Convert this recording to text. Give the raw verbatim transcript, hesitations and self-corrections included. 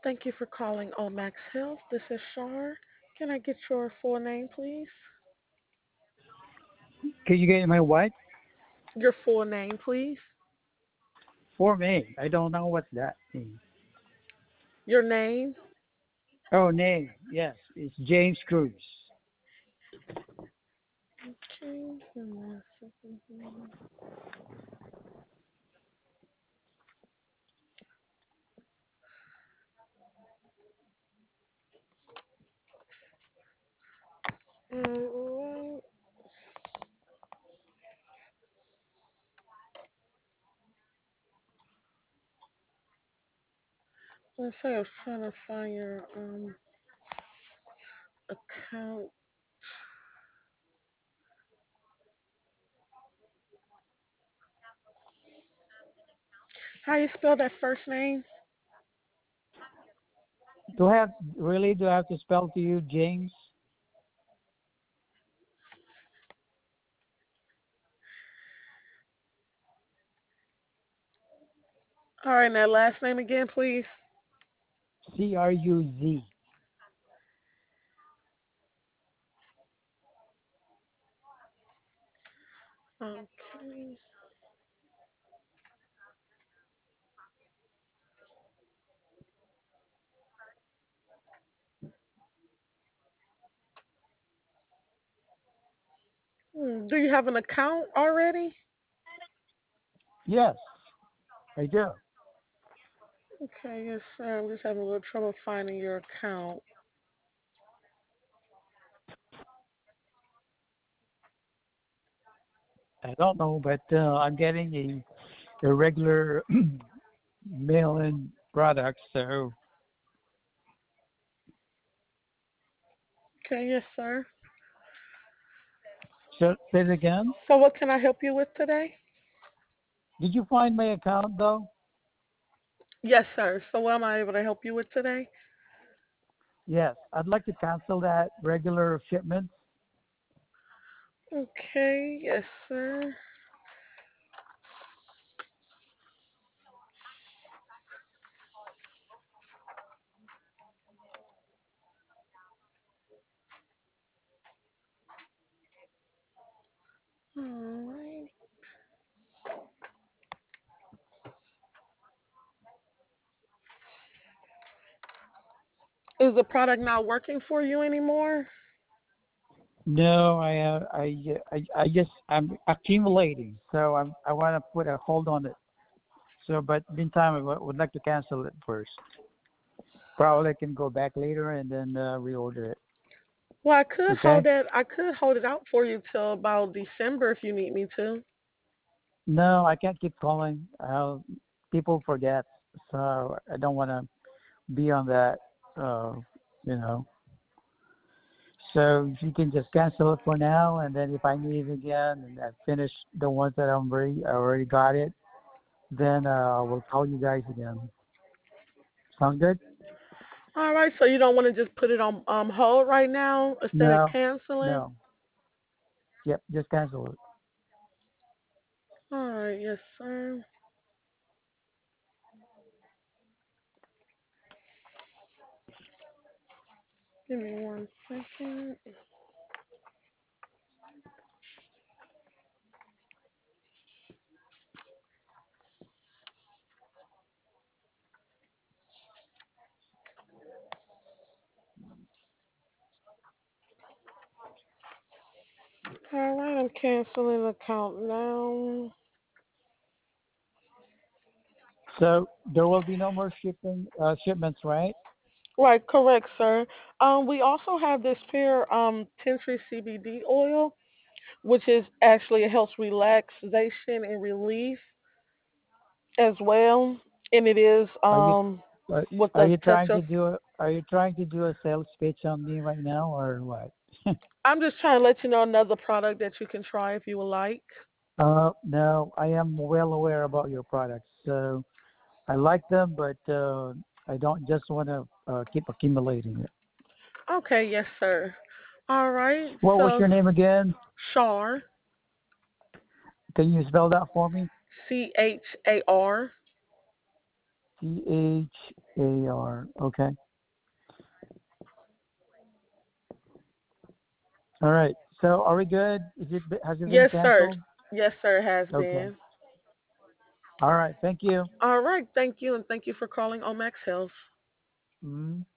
Thank you for calling Omax Health. This is Shar. Can I get your full name, please? Can you get my what? Your full name, please. For me. I don't know what that means. Your name. Oh, name. Yes, it's James Cruz. Okay. give me one second here. Alright. Let's say I was trying to find your um account. How you spell that first name? Do I have really? Do I have to spell to you, James? All right, now last name again, please. C R U Z. Okay. Hmm, Do you have an account already? Yes, I do. Okay, yes, sir. I'm just having a little trouble finding your account. I don't know, but uh, I'm getting a, a regular mail-in product. So, Okay, yes, sir. so say it again. So what can I help you with today? Did you find my account though? Yes, sir. So what am I able to help you with today? Yes, I'd like to cancel that regular shipment. Okay, yes, sir. All right. Is the product not working for you anymore? No, I, uh, I, uh, I, I just I'm accumulating, so I'm I want to put a hold on it. So, but meantime, I w- would like to cancel it first. Probably I can go back later and then uh, reorder it. Well, I could hold Okay? that. I could hold it out for you till about December if you need me to. No, I can't keep calling. Uh, people forget, so I don't want to be on that. Uh, you know. So if you can just cancel it for now, and then if I need it again and I finish the ones that I'm already I already got it, then uh, I will call you guys again. Sound good? All right. So you don't want to just put it on um hold right now instead of No, canceling? no. Yep, just cancel it. All right. Yes, sir. Give me one second. All right. I'm canceling the account now. So there will be no more shipping uh, shipments, right? Right. Correct, sir. Um, we also have this pure um Tensry C B D oil, which is actually it helps relaxation and relief as well, and it is Are you um are, with are a you touch trying to of. do a are you trying to do a sales pitch on me right now or what? I'm just trying to let you know another product that you can try if you would like. Uh, no, I am well aware about your products. So I like them, but uh, I don't just want to uh, keep accumulating it. Okay, yes, sir. All right. What was So your name again? Char, Can you spell that for me? C H A R. C H A R. Okay. All right. So are we good? Is it has it been Yes, sir. canceled? Yes, sir, it has Okay. been. All right. Thank you. All right. Thank you, and thank you for calling Omax Health. Mm.